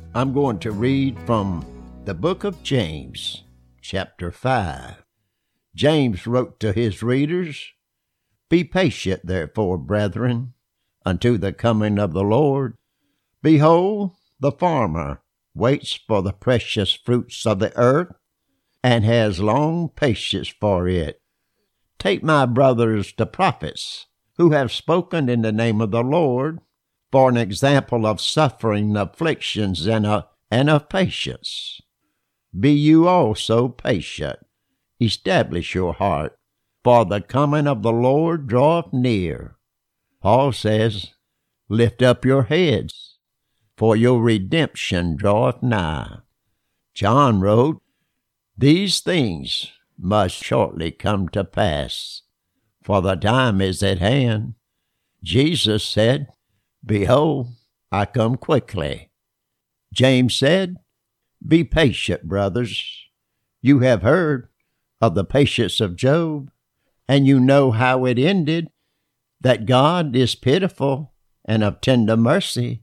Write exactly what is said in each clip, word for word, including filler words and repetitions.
I'm going to read from the book of James, chapter five. James wrote to his readers, "Be patient, therefore, brethren, unto the coming of the Lord. Behold, the farmer waits for the precious fruits of the earth, and has long patience for it. Take my brothers the prophets, who have spoken in the name of the Lord, for an example of suffering, afflictions, and, uh, and of patience. Be you also patient. Establish your heart, for the coming of the Lord draweth near." Paul says, "Lift up your heads, for your redemption draweth nigh." John wrote, "These things must shortly come to pass, for the time is at hand." Jesus said, "Behold, I come quickly." James said, "Be patient, brothers. You have heard of the patience of Job, and you know how it ended, that God is pitiful and of tender mercy.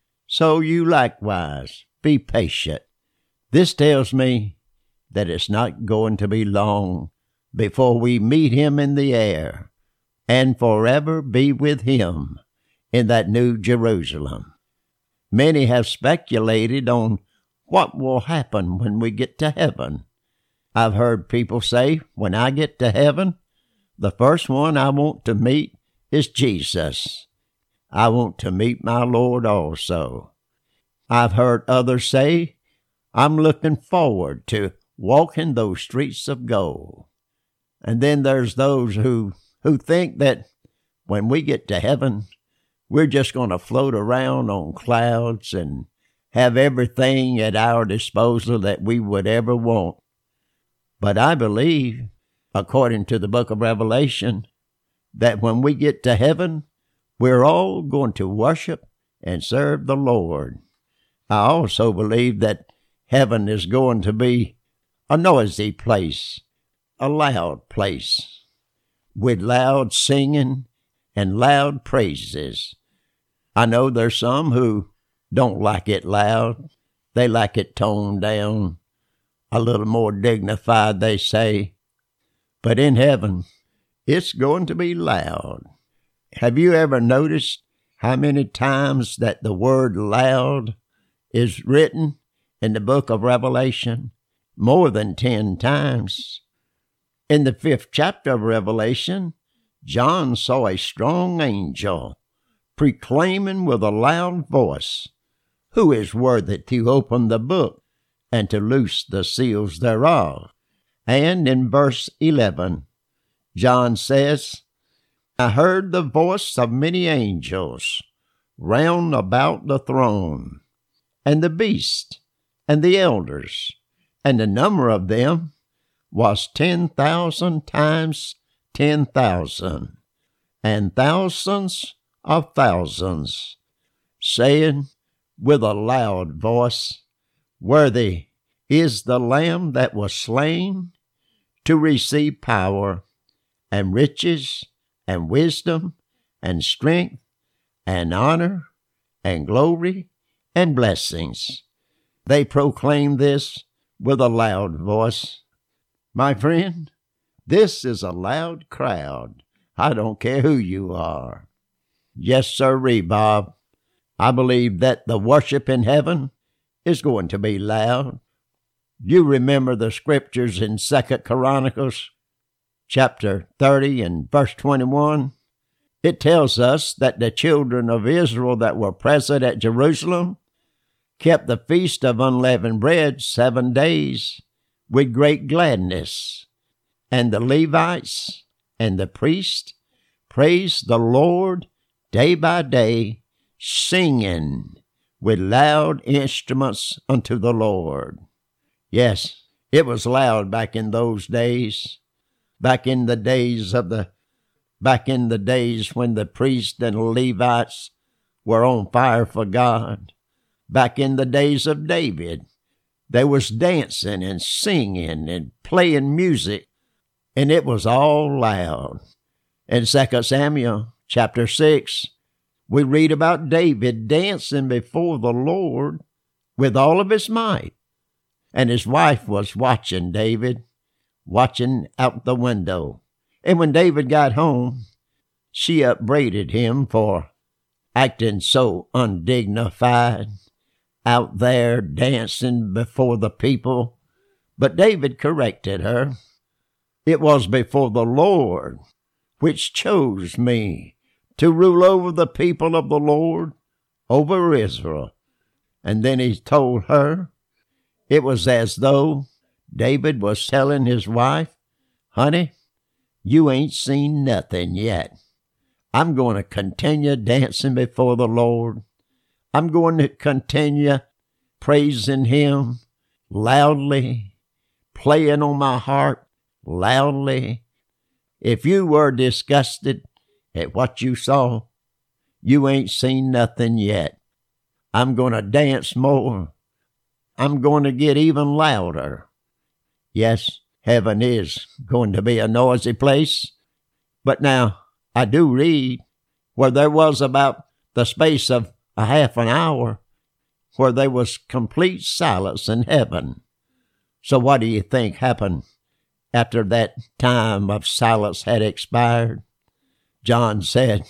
So you likewise be patient." This tells me that it's not going to be long before we meet him in the air and forever be with him in that new Jerusalem. Many have speculated on what will happen when we get to heaven. I've heard people say, when I get to heaven, the first one I want to meet is Jesus. I want to meet my Lord also. I've heard others say, I'm looking forward to walking those streets of gold. And then there's those who, who think that when we get to heaven, we're just going to float around on clouds and have everything at our disposal that we would ever want. But I believe, according to the book of Revelation, that when we get to heaven, we're all going to worship and serve the Lord. I also believe that heaven is going to be a noisy place, a loud place, with loud singing and loud praises. I know there's some who don't like it loud. They like it toned down, a little more dignified, they say. But in heaven, it's going to be loud. Have you ever noticed how many times that the word loud is written in the book of Revelation? More than ten times. In the fifth chapter of Revelation, John saw a strong angel proclaiming with a loud voice, "Who is worthy to open the book and to loose the seals thereof?" And in verse eleven, John says, "I heard the voice of many angels round about the throne, and the beast, and the elders, and the number of them was ten thousand times ten thousand, and thousands of thousands, saying with a loud voice, Worthy is the Lamb that was slain to receive power and riches and wisdom and strength and honor and glory and blessings." They proclaim this with a loud voice. My friend, this is a loud crowd. I don't care who you are. Yes, sirree, Bob. I believe that the worship in heaven is going to be loud. You remember the scriptures in Second Chronicles, chapter thirty and verse twenty-one? It tells us that the children of Israel that were present at Jerusalem kept the feast of unleavened bread seven days with great gladness. And the Levites and the priests praised the Lord day by day, singing with loud instruments unto the Lord. Yes, it was loud back in those days, back in the days of the, back in the days when the priests and Levites were on fire for God. Back in the days of David, there was dancing and singing and playing music, and it was all loud. In Second Samuel chapter six, we read about David dancing before the Lord with all of his might. And his wife was watching David, watching out the window. And when David got home, she upbraided him for acting so undignified, out there dancing before the people. But David corrected her. It was before the Lord which chose me to rule over the people of the Lord, over Israel. And then he told her it was as though David was telling his wife, honey, you ain't seen nothing yet. I'm going to continue dancing before the Lord. I'm going to continue praising him loudly, playing on my heart loudly. If you were disgusted at what you saw, you ain't seen nothing yet. I'm going to dance more. I'm going to get even louder. Yes, heaven is going to be a noisy place. But now, I do read where there was about the space of a half an hour where there was complete silence in heaven. So what do you think happened after that time of silence had expired? John said,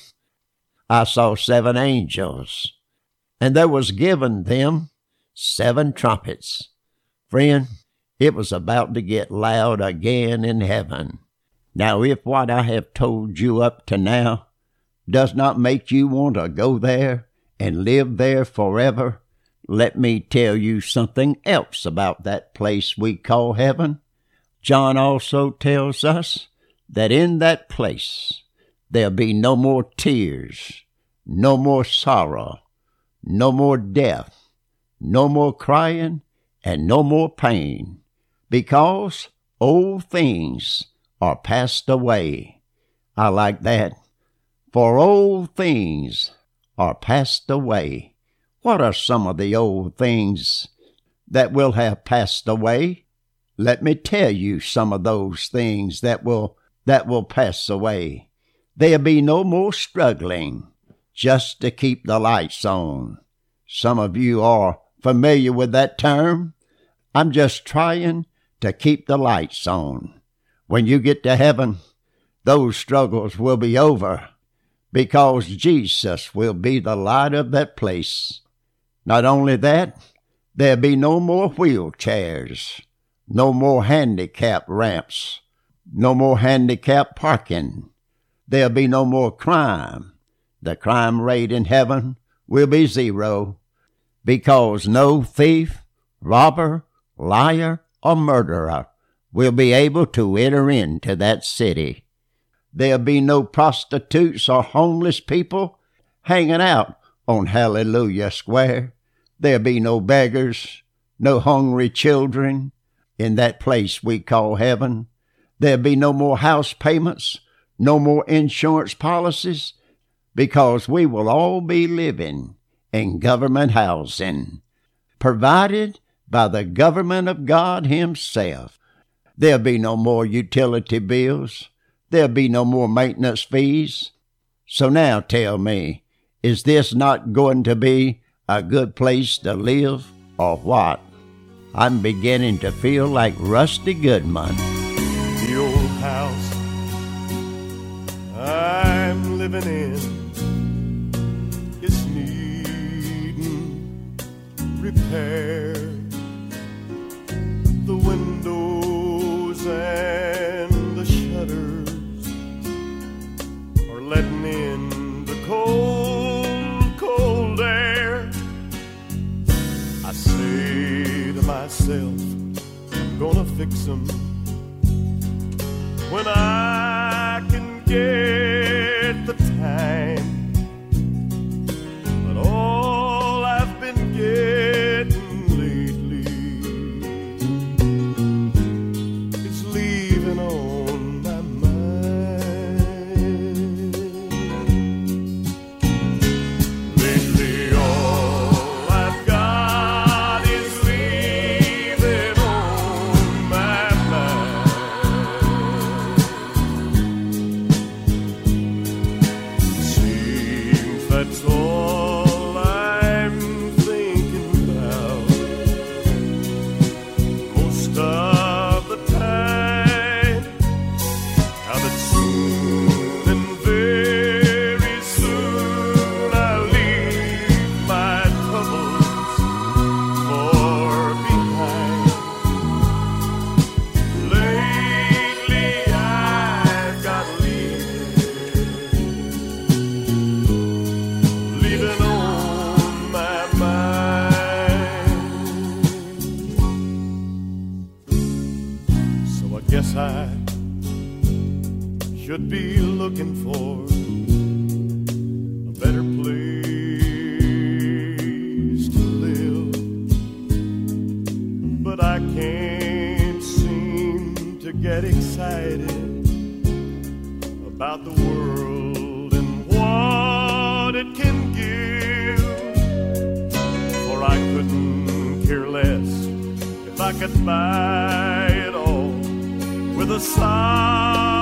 I saw seven angels, and there was given them seven trumpets. Friend, it was about to get loud again in heaven. Now, if what I have told you up to now does not make you want to go there and live there forever, let me tell you something else about that place we call heaven. John also tells us that in that place there'll be no more tears, no more sorrow, no more death, no more crying, and no more pain, because old things are passed away. I like that. For old things are passed away. What are some of the old things that will have passed away? Let me tell you some of those things that will that will pass away. There'll be no more struggling just to keep the lights on. Some of you are familiar with that term. I'm just trying to keep the lights on. When you get to heaven, those struggles will be over because Jesus will be the light of that place. Not only that, there'll be no more wheelchairs, no more handicap ramps, no more handicap parking. There'll be no more crime. The crime rate in heaven will be zero because no thief, robber, liar, or murderer will be able to enter into that city. There'll be no prostitutes or homeless people hanging out on Hallelujah Square. There'll be no beggars, no hungry children in that place we call heaven. There'll be no more house payments, no more insurance policies, because we will all be living in government housing, provided by the government of God himself. There'll be no more utility bills. There'll be no more maintenance fees. So now tell me, is this not going to be a good place to live or what? I'm beginning to feel like Rusty Goodman. The old house I'm living in is needing repair. The windows and the shutters are letting in the cold, cold air. I say to myself, I'm gonna fix them when I can get the time. But all I've been getting lately is leaving on my mind. Lately all I've got is leaving on my mind. I should be looking for a better place to live, but I can't seem to get excited about the world and what it can give, for I couldn't care less if I could buy it all with a sigh.